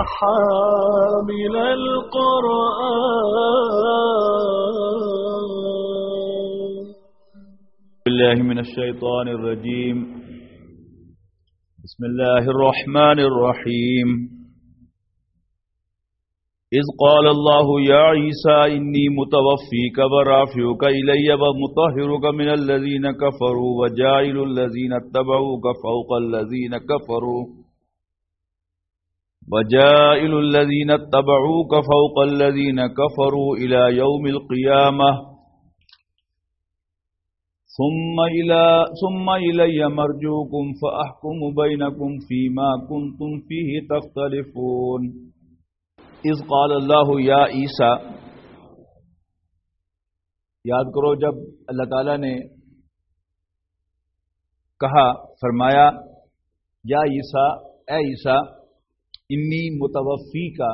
حامل القرآن. بالله من الشيطان الرجيم. بسم الله الرحمن الرحيم. إذ قال الله يا عيسى إني متوفيك ورافعك إلي ومطهرك من الذين كفروا وجاعل الذين اتبعوك فوق الذين كفروا إلى يوم القيامة ثم إلي مرجوكم فأحكم بينكم فيما كنتم فيه تختلفون. اذ قال اللہ یا عیسیٰ، یاد کرو جب اللہ تعالیٰ نے کہا، فرمایا یا عیسیٰ، اے عیسیٰ، انی متوفی کا،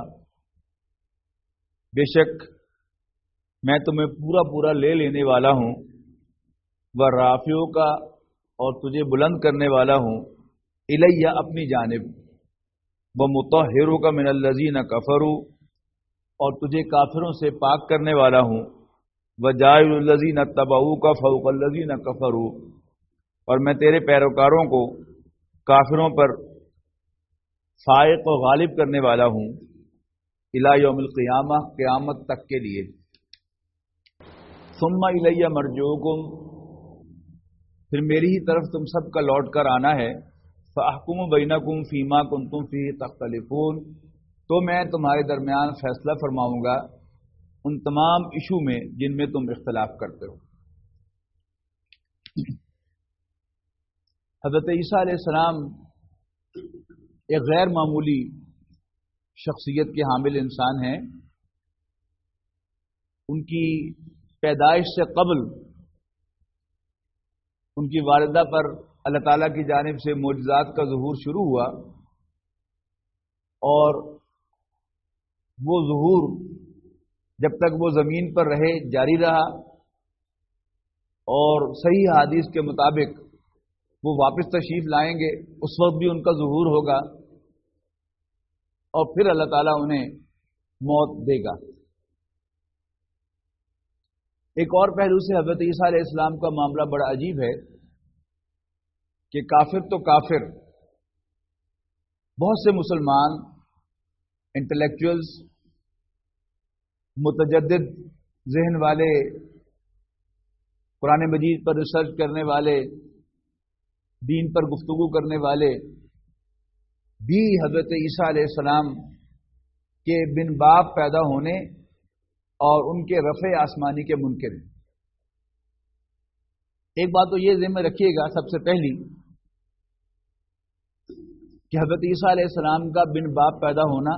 بے شک میں تمہیں پورا لے لینے والا ہوں، و رافعو کا، اور تجھے بلند کرنے والا ہوں، الیہ اپنی جانب، ومطہرک من الذین کفروا، اور تجھے کافروں سے پاک کرنے والا ہوں، وجاعل الذین اتبعوک فوق الذین کفروا، اور میں تیرے پیروکاروں کو کافروں پر فائق و غالب کرنے والا ہوں، الی یوم القیامہ، قیامت تک کے لیے. ثم الی مرجوکم، پھر میری ہی طرف تم سب کا لوٹ کر آنا ہے. فاحکم بینکم فیما کنتم فیہ تختلفون، تو میں تمہارے درمیان فیصلہ فرماؤں گا ان تمام ایشو میں جن میں تم اختلاف کرتے ہو. حضرت عیسیٰ علیہ السلام ایک غیر معمولی شخصیت کے حامل انسان ہیں. ان کی پیدائش سے قبل ان کی والدہ پر اللہ تعالیٰ کی جانب سے معجزات کا ظہور شروع ہوا، اور وہ ظہور جب تک وہ زمین پر رہے جاری رہا، اور صحیح حدیث کے مطابق وہ واپس تشریف لائیں گے، اس وقت بھی ان کا ظہور ہوگا، اور پھر اللہ تعالیٰ انہیں موت دے گا. ایک اور پہلو سے حضرت عیسیٰ علیہ السلام کا معاملہ بڑا عجیب ہے کہ کافر تو کافر، بہت سے مسلمان انٹلیکچوئلز، متجدد ذہن والے، قرآن مجید پر ریسرچ کرنے والے، دین پر گفتگو کرنے والے بھی حضرت عیسیٰ علیہ السلام کے بن باپ پیدا ہونے اور ان کے رفع آسمانی کے منکر ہیں. ایک بات تو یہ ذہن میں رکھیے گا سب سے پہلی کہ حضرت عیسیٰ علیہ السلام کا بن باپ پیدا ہونا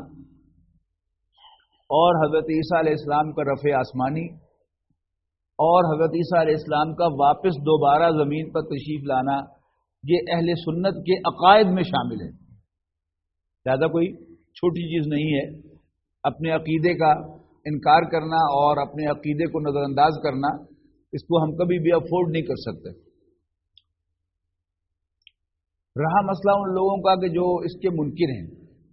اور حضرت عیسیٰ علیہ السلام کا رفع آسمانی اور حضرت عیسیٰ علیہ السلام کا واپس دوبارہ زمین پر تشریف لانا، یہ اہل سنت کے عقائد میں شامل ہے. زیادہ کوئی چھوٹی چیز نہیں ہے. اپنے عقیدے کا انکار کرنا اور اپنے عقیدے کو نظر انداز کرنا، اس کو ہم کبھی بھی افورڈ نہیں کر سکتے. رہا مسئلہ ان لوگوں کا کہ جو اس کے منکر ہیں.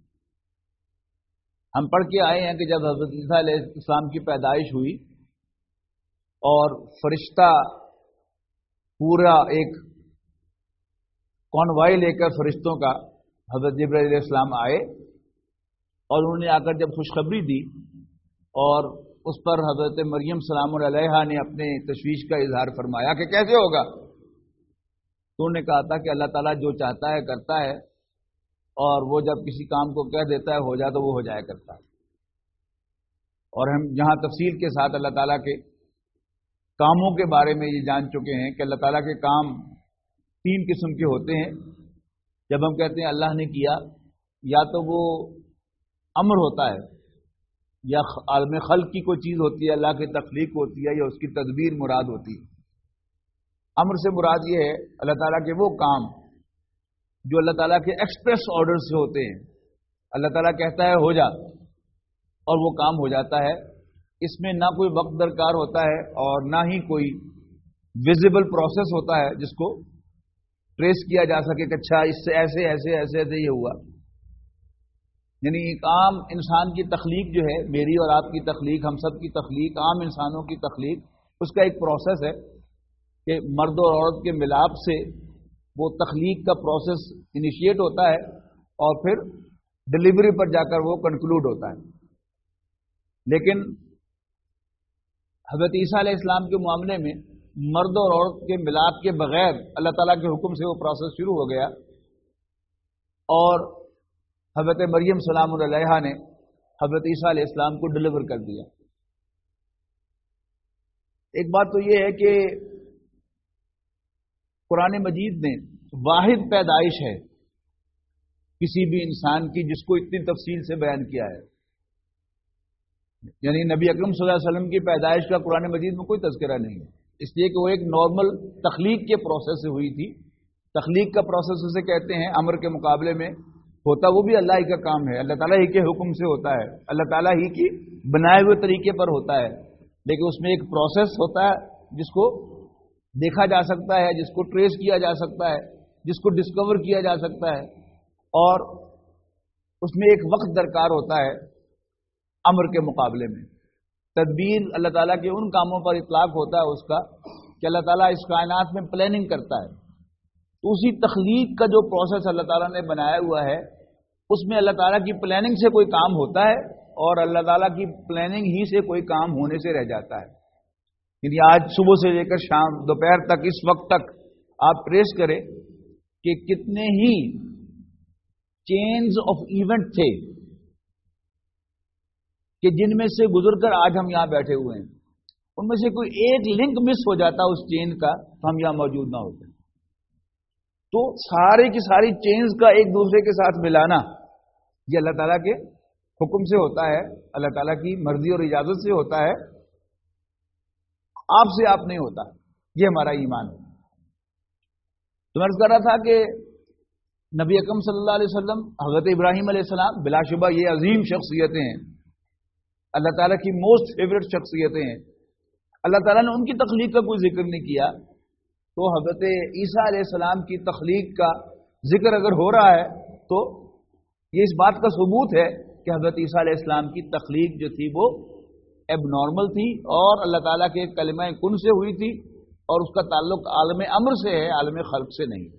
ہم پڑھ کے آئے ہیں کہ جب حضرت عیسیٰ علیہ السلام کی پیدائش ہوئی اور فرشتہ پورا ایک کانوائے لے کر فرشتوں کا حضرت جبرائیل علیہ السلام آئے، اور انہوں نے آ کر جب خوشخبری دی اور اس پر حضرت مریم سلام علیہا نے اپنے تشویش کا اظہار فرمایا کہ کیسے ہوگا، تو انہوں نے کہا تھا کہ اللہ تعالیٰ جو چاہتا ہے کرتا ہے، اور وہ جب کسی کام کو کہہ دیتا ہے ہو جائے تو وہ ہو جایا کرتا ہے. اور ہم یہاں تفصیل کے ساتھ اللہ تعالیٰ کے کاموں کے بارے میں یہ جان چکے ہیں کہ اللہ تعالیٰ کے کام 3 قسم کے ہوتے ہیں. جب ہم کہتے ہیں اللہ نے کیا، یا تو وہ امر ہوتا ہے، یا عالم خلق کی کوئی چیز ہوتی ہے، اللہ کی تخلیق ہوتی ہے، یا اس کی تدبیر مراد ہوتی ہے. امر سے مراد یہ ہے اللہ تعالیٰ کے وہ کام جو اللہ تعالیٰ کے ایکسپریس آرڈر سے ہوتے ہیں. اللہ تعالیٰ کہتا ہے ہو جا، اور وہ کام ہو جاتا ہے. اس میں نہ کوئی وقت درکار ہوتا ہے اور نہ ہی کوئی ویزیبل پروسیس ہوتا ہے جس کو ٹریس کیا جا سکے کہ اچھا اس سے ایسے ایسے ایسے ایسے یہ ہوا. یعنی ایک عام انسان کی تخلیق جو ہے، میری اور آپ کی تخلیق، ہم سب کی تخلیق، عام انسانوں کی تخلیق، اس کا ایک پروسیس ہے کہ مرد اور عورت کے ملاپ سے وہ تخلیق کا پروسیس انیشیٹ ہوتا ہے اور پھر ڈلیوری پر جا کر وہ کنکلوڈ ہوتا ہے۔ لیکن حضرت عیسیٰ علیہ السلام کے معاملے میں مرد اور عورت کے ملاپ کے بغیر اللہ تعالیٰ کے حکم سے وہ پروسیس شروع ہو گیا، اور حضرت مریم سلام علیہا نے حضرت عیسیٰ علیہ السلام کو ڈلیور کر دیا۔ ایک بات تو یہ ہے کہ قرآن مجید نے واحد پیدائش ہے کسی بھی انسان کی جس کو اتنی تفصیل سے بیان کیا ہے، یعنی نبی اکرم صلی اللہ علیہ وسلم کی پیدائش کا قرآن مجید میں کوئی تذکرہ نہیں ہے، اس لیے کہ وہ ایک نارمل تخلیق کے پروسیس سے ہوئی تھی۔ تخلیق کا پروسیس اسے کہتے ہیں، امر کے مقابلے میں ہوتا وہ بھی اللہ ہی کا کام ہے، اللہ تعالیٰ ہی کے حکم سے ہوتا ہے، اللہ تعالیٰ ہی کی بنائے ہوئے طریقے پر ہوتا ہے، لیکن اس میں ایک پروسیس ہوتا ہے جس کو دیکھا جا سکتا ہے، جس کو ٹریس کیا جا سکتا ہے، جس کو ڈسکور کیا جا سکتا ہے، اور اس میں ایک وقت درکار ہوتا ہے امر کے مقابلے میں۔ تدبیر اللہ تعالیٰ کے ان کاموں پر اطلاق ہوتا ہے اس کا کہ اللہ تعالیٰ اس کائنات میں پلاننگ کرتا ہے، تو اسی تخلیق کا جو پروسیس اللہ تعالیٰ نے بنایا ہوا ہے اس میں اللہ تعالیٰ کی پلاننگ سے کوئی کام ہوتا ہے اور اللہ تعالیٰ کی پلاننگ ہی سے کوئی کام ہونے سے رہ جاتا ہے۔ یعنی آج صبح سے لے کر شام دوپہر تک اس وقت تک آپ ٹریس کریں کہ کتنے ہی چینز آف ایونٹ تھے کہ جن میں سے گزر کر آج ہم یہاں بیٹھے ہوئے ہیں، ان میں سے کوئی ایک لنک مس ہو جاتا اس چین کا تو ہم یہاں موجود نہ ہوتے۔ تو سارے کی ساری چینز کا ایک دوسرے کے ساتھ ملانا یہ اللہ تعالیٰ کے حکم سے ہوتا ہے، اللہ تعالیٰ کی مرضی اور اجازت سے ہوتا ہے، آپ سے آپ نہیں ہوتا، یہ ہمارا ایمان ہے۔ تو میں عرض کر رہا تھا کہ نبی اکرم صلی اللہ علیہ وسلم، حضرت ابراہیم علیہ السلام، بلا شبہ یہ عظیم شخصیتیں ہیں، اللہ تعالیٰ کی موسٹ فیوریٹ شخصیتیں ہیں، اللہ تعالیٰ نے ان کی تخلیق کا کوئی ذکر نہیں کیا، تو حضرت عیسیٰ علیہ السلام کی تخلیق کا ذکر اگر ہو رہا ہے تو یہ اس بات کا ثبوت ہے کہ حضرت عیسیٰ علیہ السلام کی تخلیق جو تھی وہ ایب نارمل تھی اور اللہ تعالیٰ کے کلمہ کن سے ہوئی تھی، اور اس کا تعلق عالم امر سے ہے، عالم خلق سے نہیں۔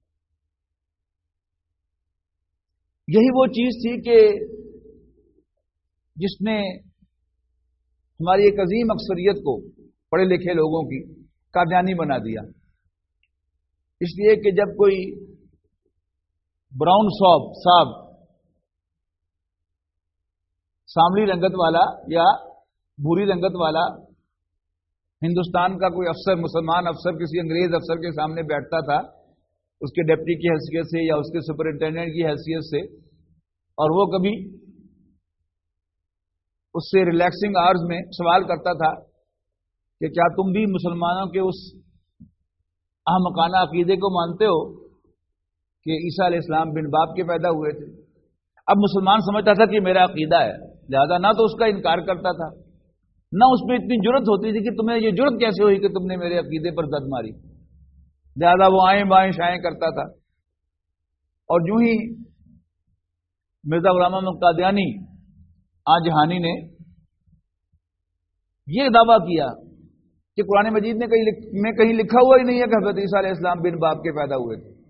یہی وہ چیز تھی کہ جس نے ہماری ایک عظیم اکثریت کو، پڑھے لکھے لوگوں کی، قادیانی بنا دیا۔ اس لیے کہ جب کوئی براؤن صاحب ساملی رنگت والا یا بھوری رنگت والا ہندوستان کا کوئی افسر، مسلمان افسر کسی انگریز افسر کے سامنے بیٹھتا تھا اس کے ڈپٹی کی حیثیت سے یا اس کے سپرنٹینڈنٹ کی حیثیت سے، اور وہ کبھی اس سے ریلیکسنگ آورز میں سوال کرتا تھا کہ کیا تم بھی مسلمانوں کے اس احمقانہ عقیدے کو مانتے ہو کہ عیسیٰ علیہ السلام بن باپ کے پیدا ہوئے تھے؟ اب مسلمان سمجھتا تھا کہ میرا عقیدہ ہے، لہذا نہ تو اس کا انکار کرتا تھا، نہ اس میں اتنی جرت ہوتی تھی کہ تمہیں یہ جرت کیسے ہوئی کہ تم نے میرے عقیدے پر زد ماری، لہذا وہ آئیں بائیں شائیں کرتا تھا۔ اور یوں ہی مرزا غلام احمد قادیانی جہانی نے یہ دعویٰ کیا کہ قرآن مجید میں کہیں لکھا ہوا ہی نہیں ہے کہ حضرت عیسیٰ علیہ السلام بن باپ کے پیدا ہوئے تھے۔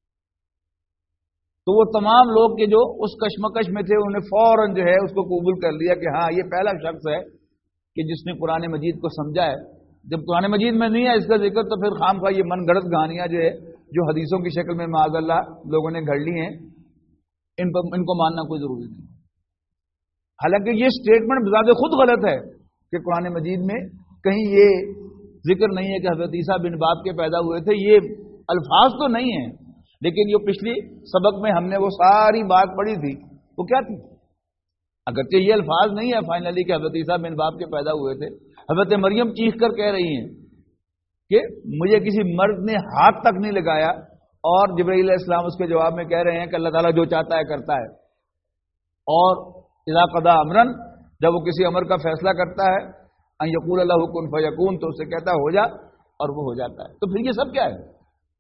تو وہ تمام لوگ کے جو اس کشمکش میں تھے انہوں نے فوراً جو ہے اس کو قبول کر لیا کہ ہاں یہ پہلا شخص ہے کہ جس نے قرآن مجید کو سمجھا ہے۔ جب قرآن مجید میں نہیں ہے اس کا ذکر تو پھر خام خواہ یہ من گھڑت کہانیاں جو ہے جو حدیثوں کی شکل میں معاذ اللہ لوگوں نے گھڑ لی ہیں، ان کو ماننا کوئی ضروری نہیں۔ حالانکہ یہ سٹیٹمنٹ بذات خود غلط ہے کہ قرآن مجید میں کہیں یہ ذکر نہیں ہے کہ حضرت عیسیٰ بن باپ کے پیدا ہوئے تھے، یہ الفاظ تو نہیں ہیں، لیکن یہ پچھلی سبق میں ہم نے وہ ساری بات پڑھی تھی، وہ کیا تھی؟ اگرچہ یہ الفاظ نہیں ہے فائنلی کہ حضرت عیسیٰ بن باپ کے پیدا ہوئے تھے، حضرت مریم چیخ کر کہہ رہی ہیں کہ مجھے کسی مرد نے ہاتھ تک نہیں لگایا، اور جبرائیل علیہ السلام اس کے جواب میں کہہ رہے ہیں کہ اللہ تعالیٰ جو چاہتا ہے کرتا ہے، اور اذا قضا امرن، جب وہ کسی امر کا فیصلہ کرتا ہے، ان یقول اللہ کن فیکون، تو اسے کہتا ہے ہو جا، اور وہ ہو جاتا ہے۔ تو پھر یہ سب کیا ہے؟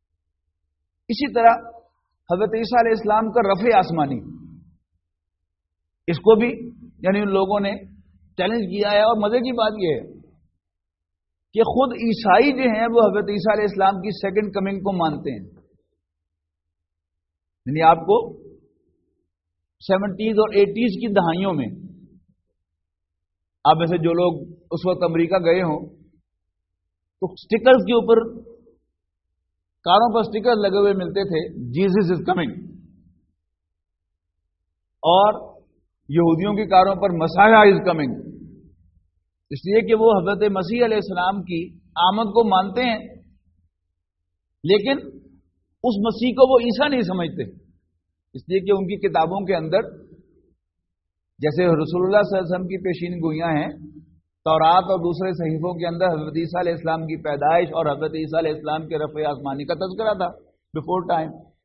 اسی طرح حضرت عیسیٰ علیہ السلام کا رفع آسمانی، اس کو بھی یعنی ان لوگوں نے چیلنج کیا ہے. اور مزے کی بات یہ ہے کہ خود عیسائی جو ہیں وہ حضرت عیسیٰ علیہ السلام کی سیکنڈ کمنگ کو مانتے ہیں. یعنی آپ کو 70s اور 80s کی دہائیوں میں آپ میں سے جو لوگ اس وقت امریکہ گئے ہوں تو سٹیکرز کے اوپر کاروں پر سٹیکر لگے ہوئے ملتے تھے جیزس از کمنگ, اور یہودیوں کی کاروں پر مسیح از کمنگ, اس لیے کہ وہ حضرت مسیح علیہ السلام کی آمد کو مانتے ہیں لیکن اس مسیح کو وہ عیسیٰ نہیں سمجھتے, اس لیے کہ ان کی کتابوں کے اندر جیسے رسول اللہ صلی اللہ علیہ وسلم کی پیشین گوئیاں ہیں, تورات اور دوسرے صحیفوں کے اندر حضرت عیسیٰ علیہ السلام کی پیدائش اور حضرت عیسیٰ علیہ السلام کے رفع آسمانی کا تذکرہ تھا بفور ٹائم,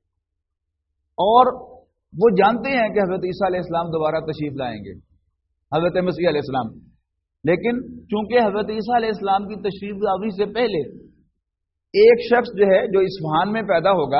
اور وہ جانتے ہیں کہ حضرت عیسیٰ علیہ السلام دوبارہ تشریف لائیں گے, حضرت مسیح علیہ السلام. لیکن چونکہ حضرت عیسیٰ علیہ السلام کی تشریف آوری سے پہلے ایک شخص جو ہے جو اصفہان میں پیدا ہوگا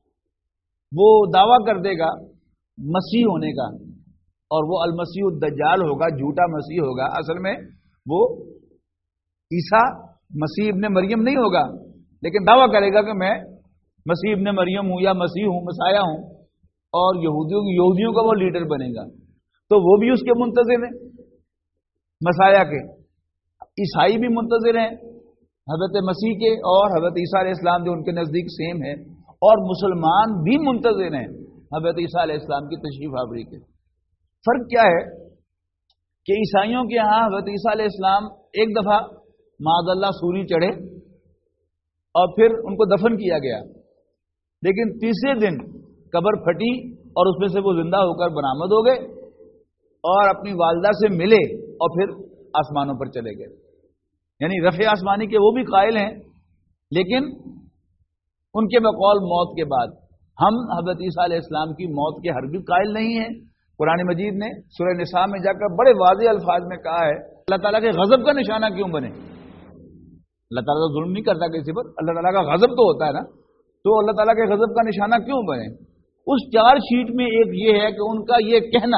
وہ دعویٰ کر دے گا مسیح ہونے کا, اور وہ المسیح الدجال ہوگا, جھوٹا مسیح ہوگا. اصل میں وہ عیسیٰ مسیح ابن مریم نہیں ہوگا لیکن دعویٰ کرے گا کہ میں مسیح ابن مریم ہوں یا مسیح ہوں, مسایہ ہوں, اور یہودیوں کا وہ لیڈر بنے گا. تو وہ بھی اس کے منتظر ہیں مسایہ کے, عیسائی بھی منتظر ہیں حضرت مسیح کے اور حضرت عیسیٰ علیہ السلام جو ان کے نزدیک سیم ہے, اور مسلمان بھی منتظر ہیں حضرت عیسیٰ علیہ السلام کی تشریف آوری کے. فرق کیا ہے کہ عیسائیوں کے ہاں حضرت عیسیٰ علیہ السلام ایک دفعہ معاذ اللہ سولی چڑھے اور پھر ان کو دفن کیا گیا, لیکن تیسرے دن قبر پھٹی اور اس میں سے وہ زندہ ہو کر برآمد ہو گئے اور اپنی والدہ سے ملے اور پھر آسمانوں پر چلے گئے. یعنی رفع آسمانی کے وہ بھی قائل ہیں, لیکن ان کے بقول موت کے بعد. ہم حضرت عیسیٰ علیہ السلام کی موت کے ہرگز قائل نہیں ہیں. قرآن مجید نے سورہ نساء میں جا کر بڑے واضح الفاظ میں کہا ہے اللہ تعالیٰ کے غضب کا نشانہ کیوں بنے. اللہ تعالیٰ تو ظلم نہیں کرتا کسی پر, اللہ تعالیٰ کا غضب تو ہوتا ہے نا, تو اللہ تعالیٰ کے غضب کا نشانہ کیوں بنے. اس چار شیٹ میں ایک یہ ہے کہ ان کا یہ کہنا,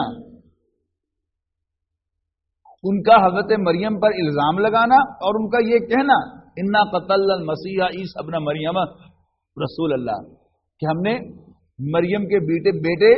ان کا حضرت مریم پر الزام لگانا اور ان کا یہ کہنا انا قتلنا المسیح عیسی ابن مریم رسول اللہ, کہ ہم نے مریم کے بیٹے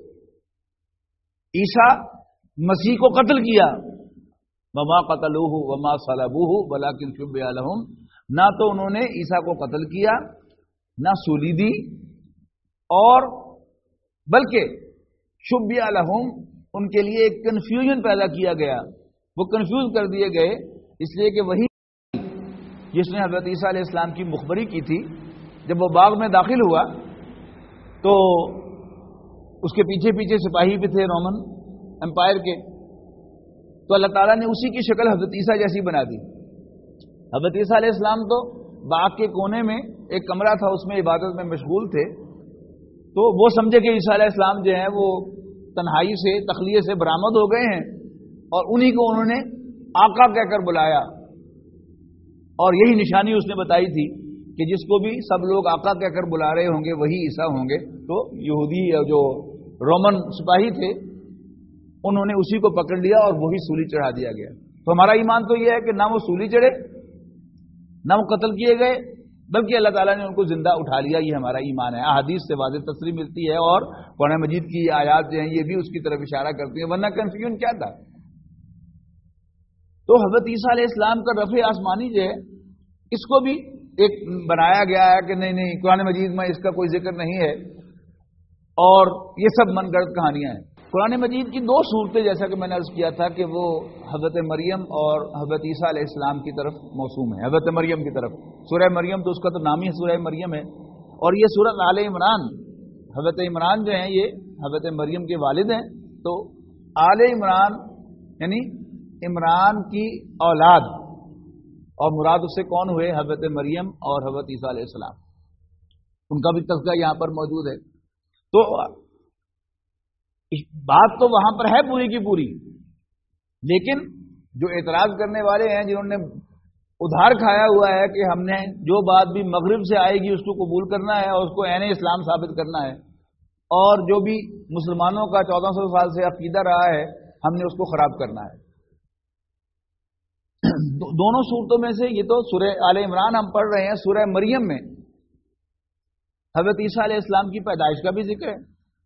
عیسیٰ مسیح کو قتل کیا. وما قتلوہ وما صلبوہ ولکن شبہ لہم, نہ تو انہوں نے عیسیٰ کو قتل کیا نہ سولی دی, اور بلکہ شبہ لہم ان کے لیے ایک کنفیوژن پیدا کیا گیا, وہ کنفیوز کر دیے گئے اس لیے کہ وہی جس نے حضرت عیسیٰ علیہ السلام کی مخبری کی تھی جب وہ باغ میں داخل ہوا تو اس کے پیچھے پیچھے سپاہی بھی تھے رومن امپائر کے, تو اللہ تعالیٰ نے اسی کی شکل حضرت عیسیٰ جیسی بنا دی. حضرت عیسیٰ علیہ السلام تو باغ کے کونے میں ایک کمرہ تھا اس میں عبادت میں مشغول تھے, تو وہ سمجھے کہ عیسیٰ علیہ السلام جو ہیں وہ تنہائی سے تخلیے سے برآمد ہو گئے ہیں, اور انہی کو انہوں نے آقا کہہ کر بلایا, اور یہی نشانی اس نے بتائی تھی کہ جس کو بھی سب لوگ آقا کہہ کر بلا رہے ہوں گے وہی عیسیٰ ہوں گے. تو یہودی جو رومن سپاہی تھے انہوں نے اسی کو پکڑ لیا اور وہی سولی چڑھا دیا گیا. تو ہمارا ایمان تو یہ ہے کہ نہ وہ سولی چڑھے نہ وہ قتل کیے گئے, بلکہ اللہ تعالیٰ نے ان کو زندہ اٹھا لیا. یہ ہمارا ایمان ہے. احادیث سے واضح تصریح ملتی ہے, اور قرآن مجید کی آیات جو ہیں یہ بھی اس کی طرف اشارہ کرتی ہیں, ورنہ کنفیوژن کیا تھا. تو حضرت عیسیٰ علیہ السلام کا رفع آسمانی جو ہے اس کو بھی ایک بنایا گیا ہے کہ نہیں قرآن مجید میں اس کا کوئی ذکر نہیں ہے, اور یہ سب من گھڑت کہانیاں ہیں. قرآن مجید کی دو صورتیں جیسا کہ میں نے عرض کیا تھا کہ وہ حضرت مریم اور حضرت عیسیٰ علیہ السلام کی طرف موسوم ہے. حضرت مریم کی طرف سورہ مریم تو اس کا تو نام ہی سورہ مریم ہے, اور یہ سورۃ آل عمران, حضرت عمران جو ہیں یہ حضرت مریم کے والد ہیں. تو آل عمران یعنی عمران کی اولاد, اور مراد اس سے کون ہوئے, حضرت مریم اور حضرت عیسیٰ علیہ السلام, ان کا بھی تذکرہ یہاں پر موجود ہے. تو بات تو وہاں پر ہے پوری کی پوری, لیکن جو اعتراض کرنے والے ہیں جنہوں نے ادھار کھایا ہوا ہے کہ ہم نے جو بات بھی مغرب سے آئے گی اس کو قبول کرنا ہے اور اس کو عین اسلام ثابت کرنا ہے, اور جو بھی مسلمانوں کا 1400 سال سے عقیدہ رہا ہے ہم نے اس کو خراب کرنا ہے. دونوں صورتوں میں سے یہ تو سورہ آل عمران ہم پڑھ رہے ہیں، سورہ مریم میں حضرت عیسیٰ علیہ السلام کی پیدائش کا بھی ذکر ہے،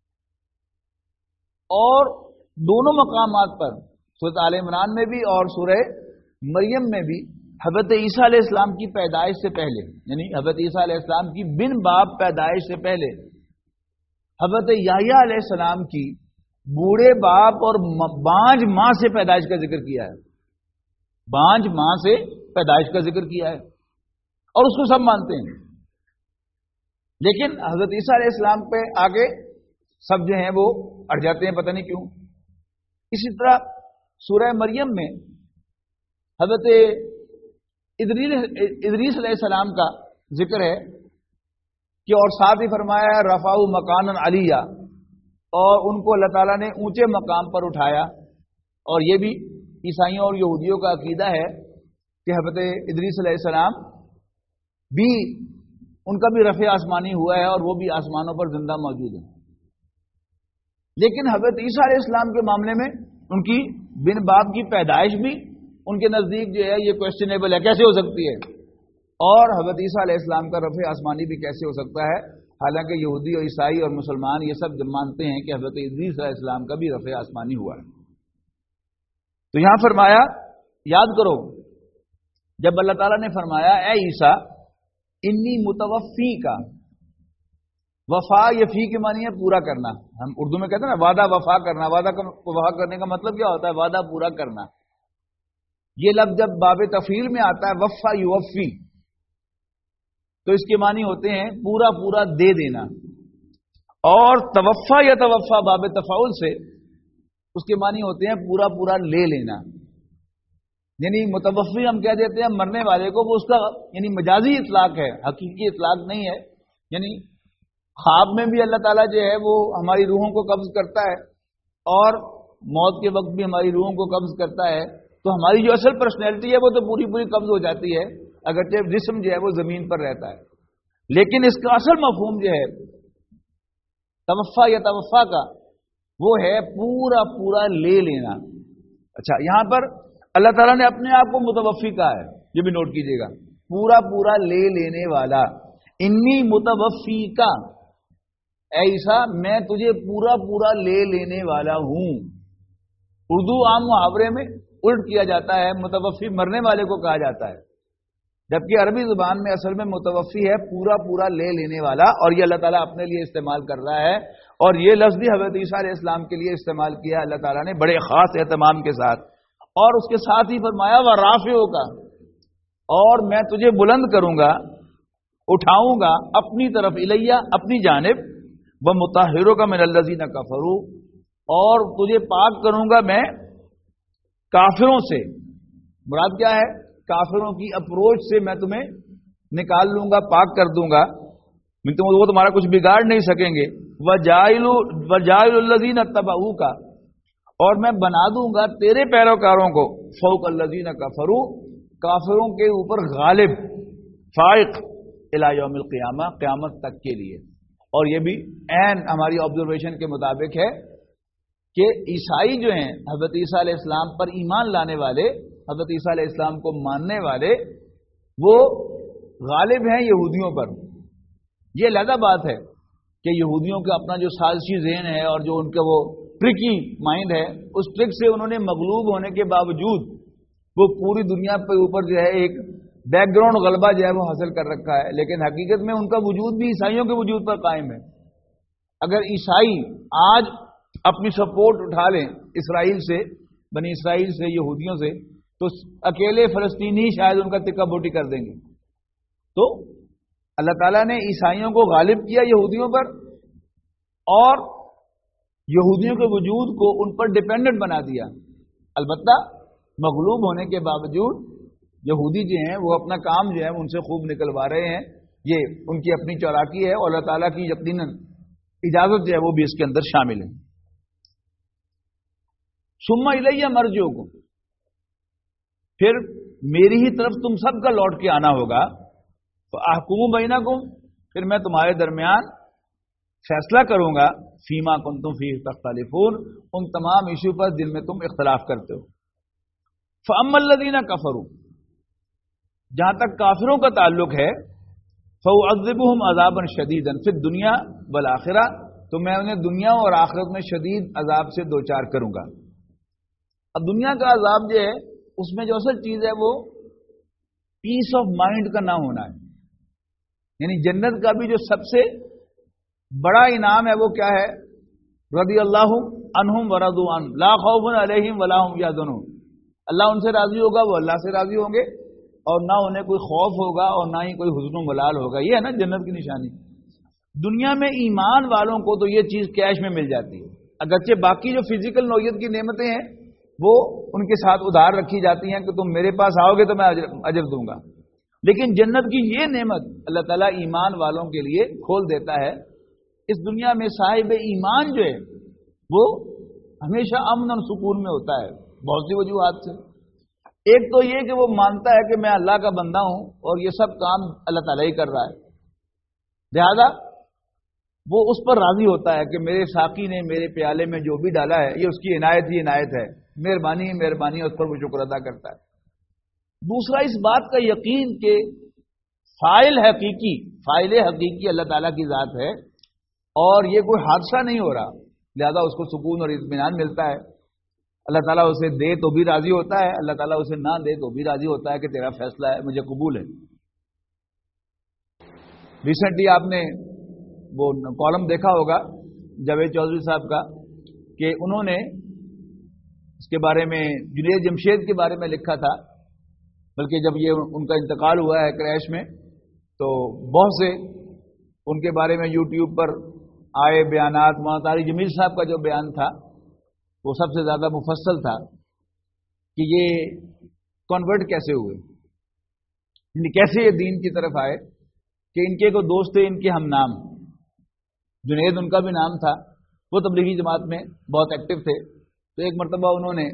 اور دونوں مقامات پر سورہ آل عمران میں بھی اور سورہ مریم میں بھی حضرت عیسیٰ علیہ السلام کی پیدائش سے پہلے، یعنی حضرت عیسیٰ علیہ السلام کی بن باپ پیدائش سے پہلے حضرت یحییٰ علیہ السلام کی بوڑھے باپ اور بانج ماں سے پیدائش کا ذکر کیا ہے. بانج ماں سے پیدائش کا ذکر کیا ہے اور اس کو سب مانتے ہیں، لیکن حضرت عیسیٰ علیہ السلام پہ آگے سب جو ہیں وہ اڑ جاتے ہیں، پتہ نہیں کیوں. اسی طرح سورہ مریم میں حضرت ادریس علیہ السلام کا ذکر ہے کہ اور ساتھ ہی فرمایا رفعوا مکانا علیہ، اور ان کو اللہ تعالیٰ نے اونچے مقام پر اٹھایا. اور یہ بھی عیسائیوں اور یہودیوں کا عقیدہ ہے کہ حضرت ادریس علیہ السلام بھی، ان کا بھی رفع آسمانی ہوا ہے اور وہ بھی آسمانوں پر زندہ موجود ہیں. لیکن حضرت عیسیٰ علیہ السلام کے معاملے میں ان کی بن باپ کی پیدائش بھی ان کے نزدیک جو ہے یہ کویسچنیبل ہے، کیسے ہو سکتی ہے، اور حضرت عیسیٰ علیہ السلام کا رفع آسمانی بھی کیسے ہو سکتا ہے، حالانکہ یہودی اور عیسائی اور مسلمان یہ سب مانتے ہیں کہ حضرت ادریس علیہ السلام کا بھی رفع آسمانی ہوا ہے. تو یہاں فرمایا، یاد کرو جب اللہ تعالیٰ نے فرمایا اے عیسیٰ انی متوفی کا، وفا یہ فی کے معنی ہے پورا کرنا، ہم اردو میں کہتے ہیں نا وعدہ وفا کرنا، وفا کرنے کا مطلب کیا ہوتا ہے؟ وعدہ پورا کرنا. یہ لفظ جب باب تفعیل میں آتا ہے وفا یوفی، تو اس کے معنی ہوتے ہیں پورا پورا دے دینا، اور توفا یا توفا باب تفاعل سے اس کے معنی ہوتے ہیں پورا پورا لے لینا. یعنی متوفی ہم کہہ دیتے ہیں مرنے والے کو، وہ اس کا یعنی مجازی اطلاق ہے، حقیقی اطلاق نہیں ہے. یعنی خواب میں بھی اللہ تعالیٰ جو ہے وہ ہماری روحوں کو قبض کرتا ہے، اور موت کے وقت بھی ہماری روحوں کو قبض کرتا ہے. تو ہماری جو اصل پرسنالٹی ہے وہ تو پوری پوری قبض ہو جاتی ہے، اگرچہ جسم جو ہے وہ زمین پر رہتا ہے. لیکن اس کا اصل مفہوم جو ہے توفا یا توفا کا، وہ ہے پورا پورا لے لینا. اچھا، یہاں پر اللہ تعالیٰ نے اپنے آپ کو متوفی کہا ہے، یہ بھی نوٹ کیجئے گا، پورا پورا لے لینے والا. انی متوفی کا، اے عیسیٰ میں تجھے پورا پورا لے لینے والا ہوں. اردو عام محاورے میں الٹ کیا جاتا ہے، متوفی مرنے والے کو کہا جاتا ہے، جبکہ عربی زبان میں اصل میں متوفی ہے پورا پورا لے لینے والا. اور یہ اللہ تعالیٰ اپنے لیے استعمال کر رہا ہے، اور یہ لفظ بھی حضرت عیسیٰ علیہ السلام کے لیے استعمال کیا اللہ تعالیٰ نے بڑے خاص اہتمام کے ساتھ. اور اس کے ساتھ ہی فرمایا وَرَافِعُ کا، اور میں تجھے بلند کروں گا، اٹھاؤں گا اپنی طرف الیہ، اپنی جانب، وَمُطَهِّرُكَ مِنَ الَّذِينَ كَفَرُوا، اور تجھے پاک کروں گا میں کافروں سے. مراد کیا ہے؟ کافروں کی اپروچ سے میں تمہیں نکال لوں گا، پاک کر دوں گا، وہ تمہارا کچھ بگاڑ نہیں سکیں گے. وَجَائِلُ الَّذِينَ اتَّبَعُوكَ، اور میں بنا دوں گا تیرے پیروکاروں کو فوق الذین کفروا، کافروں کے اوپر غالب، فائق الی یوم القیامہ، قیامت تک کے لیے. اور یہ بھی عین ہماری آبزرویشن کے مطابق ہے کہ عیسائی جو ہیں حضرت عیسیٰ علیہ السلام پر ایمان لانے والے، حضرت عیسیٰ علیہ السلام کو ماننے والے، وہ غالب ہیں یہودیوں پر. یہ علیحدہ بات ہے کہ یہودیوں کا اپنا جو سازشی ذہن ہے اور جو ان کا وہ ٹرکی مائنڈ ہے، اس ٹرک سے انہوں نے مغلوب ہونے کے باوجود وہ پوری دنیا پہ اوپر جو ہے ایک بیک گراؤنڈ غلبہ جو ہے وہ حاصل کر رکھا ہے. لیکن حقیقت میں ان کا وجود بھی عیسائیوں کے وجود پر قائم ہے. اگر عیسائی آج اپنی سپورٹ اٹھا لیں اسرائیل سے، بنی اسرائیل سے، یہودیوں سے، تو اکیلے فلسطینی شاید ان کا تکہ بوٹی کر دیں گے. تو اللہ تعالیٰ نے عیسائیوں کو غالب کیا یہودیوں پر، اور یہودیوں کے وجود کو ان پر ڈیپینڈنٹ بنا دیا. البتہ مغلوب ہونے کے باوجود یہودی جو ہیں وہ اپنا کام جو ہے ان سے خوب نکلوا رہے ہیں. یہ ان کی اپنی چالاکی ہے، اور اللہ تعالیٰ کی یقیناً اجازت جو ہے وہ بھی اس کے اندر شامل ہے. ثم الیہ مرجعکم، پھر میری ہی طرف تم سب کا لوٹ کے آنا ہوگا. فاحکم بینکم، پھر میں تمہارے درمیان فیصلہ کروں گا فیما کنتم فیہ تختلفون، ان تمام ایشو پر جن میں تم اختلاف کرتے ہو. فاما الذین کفروا، جہاں تک کافروں کا تعلق ہے، فاعذبهم عذابا شدیدا فی الدنیا والآخرہ، تو میں انہیں دنیا اور آخرت میں شدید عذاب سے دوچار کروں گا. اب دنیا کا عذاب جو ہے اس میں جو اصل چیز ہے وہ پیس آف مائنڈ کا نہ ہونا ہے. یعنی جنت کا بھی جو سب سے بڑا انعام ہے وہ کیا ہے؟ رضی اللہ عنہم ورضوا عنہ لا خوف علیہم ولا هم یحزنون. اللہ ان سے راضی ہوگا، وہ اللہ سے راضی ہوں گے، اور نہ انہیں کوئی خوف ہوگا اور نہ ہی کوئی حزن و ملال ہوگا. یہ ہے نا جنت کی نشانی. دنیا میں ایمان والوں کو تو یہ چیز کیش میں مل جاتی ہے، اگرچہ باقی جو فزیکل نوعیت کی نعمتیں ہیں وہ ان کے ساتھ ادھار رکھی جاتی ہیں کہ تم میرے پاس آؤ گے تو میں اجر دوں گا، لیکن جنت کی یہ نعمت اللہ تعالیٰ ایمان والوں کے لیے کھول دیتا ہے. اس دنیا میں صاحب ایمان جو ہے وہ ہمیشہ امن اور سکون میں ہوتا ہے بہت سی وجوہات سے. ایک تو یہ کہ وہ مانتا ہے کہ میں اللہ کا بندہ ہوں اور یہ سب کام اللہ تعالیٰ ہی کر رہا ہے، لہذا وہ اس پر راضی ہوتا ہے کہ میرے ساقی نے میرے پیالے میں جو بھی ڈالا ہے یہ اس کی عنایت ہی عنایت ہے، مہربانی مہربانی، اس پر وہ شکر ادا کرتا ہے. دوسرا اس بات کا یقین کہ فاعل حقیقی اللہ تعالیٰ کی ذات ہے اور یہ کوئی حادثہ نہیں ہو رہا، لہذا اس کو سکون اور اطمینان ملتا ہے. اللہ تعالیٰ اسے دے تو بھی راضی ہوتا ہے، اللہ تعالیٰ اسے نہ دے تو بھی راضی ہوتا ہے کہ تیرا فیصلہ ہے، مجھے قبول ہے. ریسنٹلی آپ نے وہ کالم دیکھا ہوگا جاوید چودھری صاحب کا کہ انہوں نے اس کے بارے میں جنید جمشید کے بارے میں لکھا تھا، بلکہ جب یہ ان کا انتقال ہوا ہے کریش میں تو بہت سے ان کے بارے میں یوٹیوب پر آئے بیانات. مولانا طارق جمیل صاحب کا جو بیان تھا وہ سب سے زیادہ مفصل تھا کہ یہ کنورٹ کیسے ہوئے، یعنی کیسے یہ دین کی طرف آئے. کہ ان کے کو دوست تھے، ان کے ہم نام جنید ان کا بھی نام تھا، وہ تبلیغی جماعت میں بہت ایکٹیو تھے. تو ایک مرتبہ انہوں نے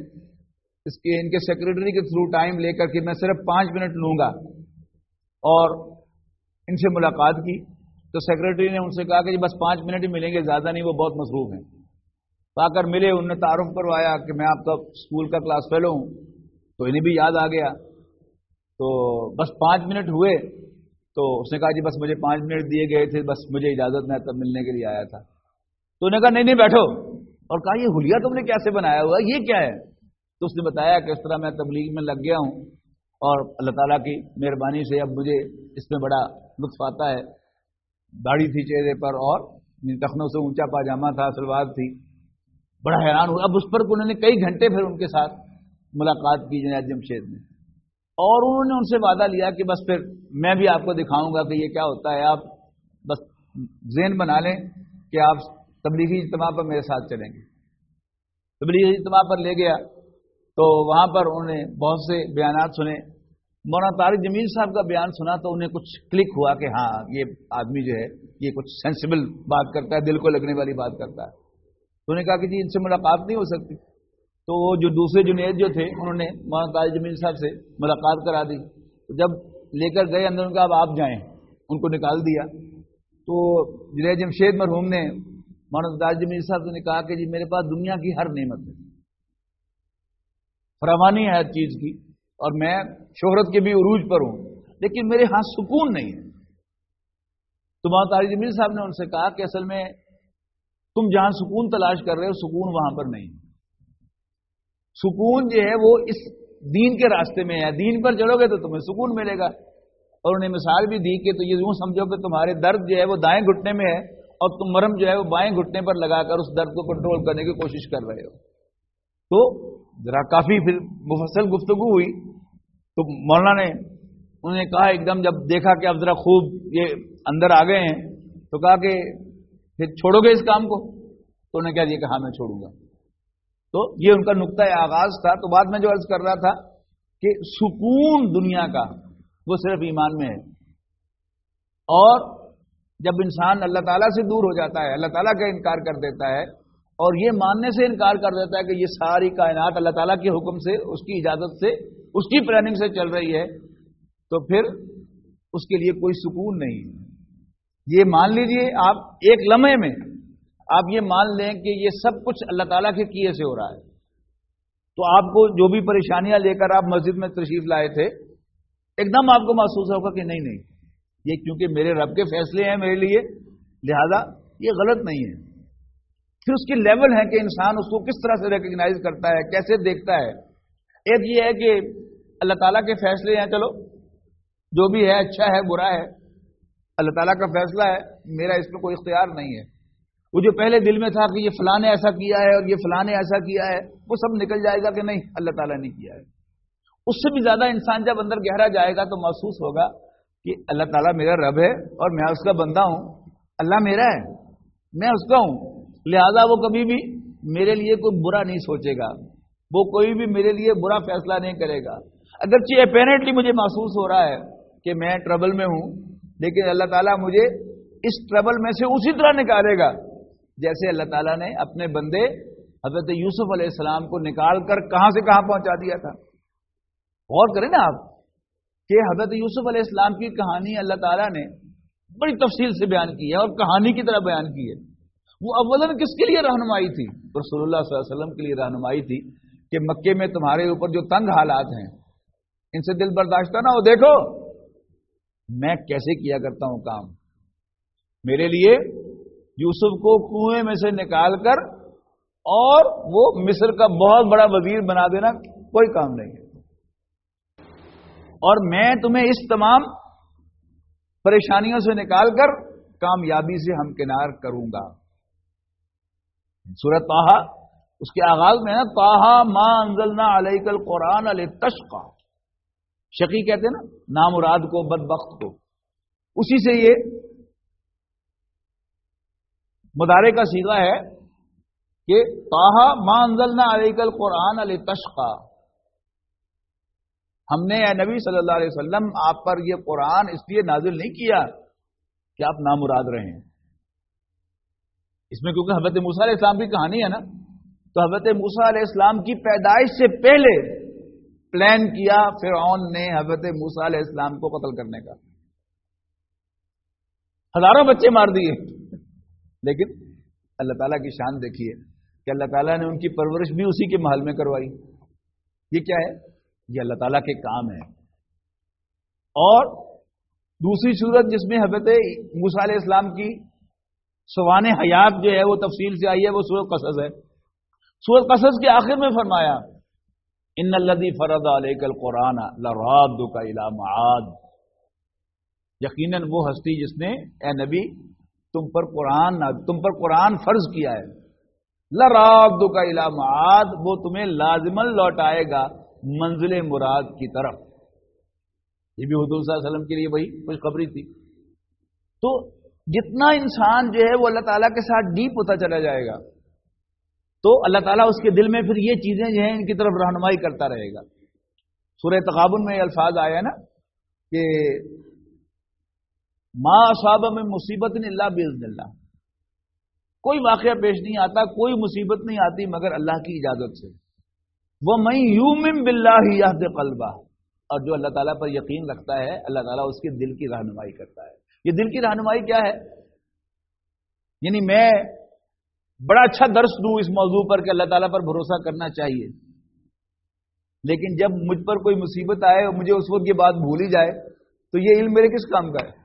ان کے سیکرٹری کے تھرو ٹائم لے کر کہ میں صرف 5 منٹ لوں گا اور ان سے ملاقات کی. تو سیکرٹری نے ان سے کہا کہ جی بس 5 منٹ ہی ملیں گے، زیادہ نہیں، وہ بہت مصروف ہیں. آ کر ملے، انہوں نے تعارف کروایا کہ میں آپ کا اسکول کا کلاس فیلو ہوں. تو انہیں بھی یاد آ گیا. تو بس 5 منٹ ہوئے تو اس نے کہا جی بس مجھے 5 منٹ دیے گئے تھے، بس مجھے اجازت میں تب ملنے کے لیے آیا تھا. تو انہوں نے کہا نہیں بیٹھو، اور کہا یہ حلیہ تم نے کیسے بنایا ہوا، یہ کیا ہے؟ تو اس نے بتایا کہ اس طرح میں تبلیغ میں لگ گیا ہوں اور اللہ تعالیٰ کی مہربانی سے اب مجھے اس میں بڑا لطف آتا ہے. داڑھی تھی چہرے پر اور ٹخنوں سے اونچا پاجامہ تھا، سلوار تھی. بڑا حیران ہوا. اب اس پر انہوں نے کئی گھنٹے پھر ان کے ساتھ ملاقات کی جنید جمشید نے، اور انہوں نے ان سے وعدہ لیا کہ بس پھر میں بھی آپ کو دکھاؤں گا کہ یہ کیا ہوتا ہے. آپ بس ذہن بنا لیں کہ آپ تبلیغی اجتماع پر میرے ساتھ چلیں گے. تبلیغی اجتماع پر لے گیا تو وہاں پر انہوں نے بہت سے بیانات سنے. مولانا طارق جمیل صاحب کا بیان سنا تو انہیں کچھ کلک ہوا کہ ہاں یہ آدمی جو ہے یہ کچھ سینسیبل بات کرتا ہے، دل کو لگنے والی بات کرتا ہے. تو انہوں نے کہا کہ جی ان سے ملاقات نہیں ہو سکتی. تو وہ جو دوسرے جنید جو تھے انہوں نے مولانا طارق جمیل صاحب سے ملاقات کرا دی. جب لے کر گئے اندر، ان کا اب آپ جائیں، ان کو نکال دیا. تو جنید جمشید مرحوم نے مولانا طارق جمیل صاحب سے نے کہا کہ جی میرے پاس دنیا کی ہر نعمت ہے، فراوانی ہے ہر چیز کی، اور میں شہرت کے بھی عروج پر ہوں، لیکن میرے ہاں سکون نہیں ہے. تو مولانا طارق جمیل صاحب نے ان سے کہا کہ اصل میں تم جہاں سکون تلاش کر رہے ہو سکون وہاں پر نہیں. سکون جو ہے وہ اس دین کے راستے میں ہے، دین پر چلو گے تو تمہیں سکون ملے گا. اور انہیں مثال بھی دی کہ تو یہ یوں سمجھو کہ تمہارے درد جو ہے وہ دائیں گھٹنے میں ہے اور تم مرہم جو ہے وہ بائیں گھٹنے پر لگا کر اس درد کو کنٹرول کرنے کی کوشش کر رہے ہو. تو ذرا کافی پھر مفصل گفتگو ہوئی. تو مولانا نے انہوں نے کہا ایک دم جب دیکھا کہ اب ذرا خوب یہ اندر آ گئے ہیں تو کہا کہ پھر چھوڑو گے اس کام کو؟ تو انہوں نے کہا کہ ہاں میں چھوڑوں گا. تو یہ ان کا نقطۂ آغاز تھا. تو بعد میں جو عرض کر رہا تھا کہ سکون دنیا کا وہ صرف ایمان میں ہے، اور جب انسان اللہ تعالیٰ سے دور ہو جاتا ہے، اللہ تعالیٰ کا انکار کر دیتا ہے اور یہ ماننے سے انکار کر دیتا ہے کہ یہ ساری کائنات اللہ تعالیٰ کے حکم سے، اس کی اجازت سے، اس کی پلاننگ سے چل رہی ہے، تو پھر اس کے لیے کوئی سکون نہیں ہے. یہ مان لیجئے آپ ایک لمحے میں آپ یہ مان لیں کہ یہ سب کچھ اللہ تعالیٰ کے کیے سے ہو رہا ہے، تو آپ کو جو بھی پریشانیاں لے کر آپ مسجد میں تشریف لائے تھے، ایک دم آپ کو محسوس ہوگا کہ نہیں یہ کیونکہ میرے رب کے فیصلے ہیں میرے لیے، لہذا یہ غلط نہیں ہے۔ پھر اس کی لیول ہے کہ انسان اس کو کس طرح سے ریکگنائز کرتا ہے، کیسے دیکھتا ہے۔ ایک یہ ہے کہ اللہ تعالیٰ کے فیصلے ہیں، چلو جو بھی ہے اچھا ہے برا ہے، اللہ تعالیٰ کا فیصلہ ہے، میرا اس میں کوئی اختیار نہیں ہے۔ وہ جو پہلے دل میں تھا کہ یہ فلاں نے ایسا کیا ہے اور یہ فلاں نے ایسا کیا ہے، وہ سب نکل جائے گا کہ نہیں، اللہ تعالیٰ نے کیا ہے۔ اس سے بھی زیادہ انسان جب اندر گہرا جائے گا تو محسوس ہوگا کہ اللہ تعالیٰ میرا رب ہے اور میں اس کا بندہ ہوں، اللہ میرا ہے، میں اس کا ہوں، لہذا وہ کبھی بھی میرے لیے کوئی برا نہیں سوچے گا، وہ کوئی بھی میرے لیے برا فیصلہ نہیں کرے گا۔ اگرچہ اپیرنٹلی مجھے محسوس ہو رہا ہے کہ میں ٹربل میں ہوں، لیکن اللہ تعالیٰ مجھے اس ٹربل میں سے اسی طرح نکالے گا جیسے اللہ تعالیٰ نے اپنے بندے حضرت یوسف علیہ السلام کو نکال کر کہاں سے کہاں پہنچا دیا تھا۔ غور کریں نا آپ کہ حضرت یوسف علیہ السلام کی کہانی اللہ تعالیٰ نے بڑی تفصیل سے بیان کی ہے اور کہانی کی طرح بیان کی ہے۔ وہ اولاً کس کے لیے رہنمائی تھی؟ رسول اللہ صلی اللہ علیہ وسلم کے لیے رہنمائی تھی کہ مکے میں تمہارے اوپر جو تنگ حالات ہیں ان سے دل برداشتہ نہ ہو، دیکھو میں کیسے کیا کرتا ہوں کام۔ میرے لیے یوسف کو کنویں میں سے نکال کر اور وہ مصر کا بہت بڑا وزیر بنا دینا کوئی کام نہیں ہے، اور میں تمہیں اس تمام پریشانیوں سے نکال کر کامیابی سے ہمکنار کروں گا۔ سورۃ طٰہٰ اس کے آغاز میں نا، طٰہٰ ما انزلنا علیک القرآن لتشقی، شقی کہتے ہیں نا نامراد کو، بدبخت کو، اسی سے یہ مضارع کا صیغہ ہے کہ طٰہٰ ما انزلنا علیک القرآن لتشقی، ہم نے اے نبی صلی اللہ علیہ وسلم آپ پر یہ قرآن اس لیے نازل نہیں کیا کہ آپ نامراد رہیں۔ اس میں کیونکہ حضرت موسیٰ علیہ السلام کی کہانی ہے نا، تو حضرت موسیٰ علیہ السلام کی پیدائش سے پہلے پلان کیا فرعون نے حضرت موسیٰ علیہ السلام کو قتل کرنے کا، ہزاروں بچے مار دیے، لیکن اللہ تعالیٰ کی شان دیکھیے کہ اللہ تعالیٰ نے ان کی پرورش بھی اسی کے محل میں کروائی۔ یہ کیا ہے؟ یہ اللہ تعالیٰ کے کام ہے۔ اور دوسری صورت جس میں حضرت موسیٰ علیہ السلام کی سوانح حیات جو ہے وہ تفصیل سے آئی ہے، وہ سورۃ قصص ہے۔ سورۃ قصص کے آخر میں فرمایا ان الذی فرض علیک القرآن لرادک الی معاد، یقیناً وہ ہستی جس نے اے نبی تم پر قرآن فرض کیا ہے، لرادک الی معاد، وہ تمہیں لازماً لوٹائے گا منزل مراد کی طرف۔ یہ بھی حضور صلی اللہ علیہ وسلم کے لیے وہی خوشخبری تھی۔ تو جتنا انسان جو ہے وہ اللہ تعالیٰ کے ساتھ ڈیپ ہوتا چلا جائے گا تو اللہ تعالیٰ اس کے دل میں پھر یہ چیزیں جو ہیں ان کی طرف رہنمائی کرتا رہے گا۔ سورہ تغابن میں یہ الفاظ آیا نا کہ ما اصاب من مصیبت الا باذن اللہ، کوئی واقعہ پیش نہیں آتا، کوئی مصیبت نہیں آتی مگر اللہ کی اجازت سے۔ وَمَن يُؤْمِن بِاللَّهِ يَهْدِ قَلْبَهُ، اور جو اللہ تعالیٰ پر یقین رکھتا ہے اللہ تعالیٰ اس کے دل کی رہنمائی کرتا ہے۔ یہ دل کی رہنمائی کیا ہے؟ یعنی میں بڑا اچھا درس دوں اس موضوع پر کہ اللہ تعالیٰ پر بھروسہ کرنا چاہیے، لیکن جب مجھ پر کوئی مصیبت آئے اور مجھے اس وقت یہ بات بھول ہی جائے تو یہ علم میرے کس کام کا ہے؟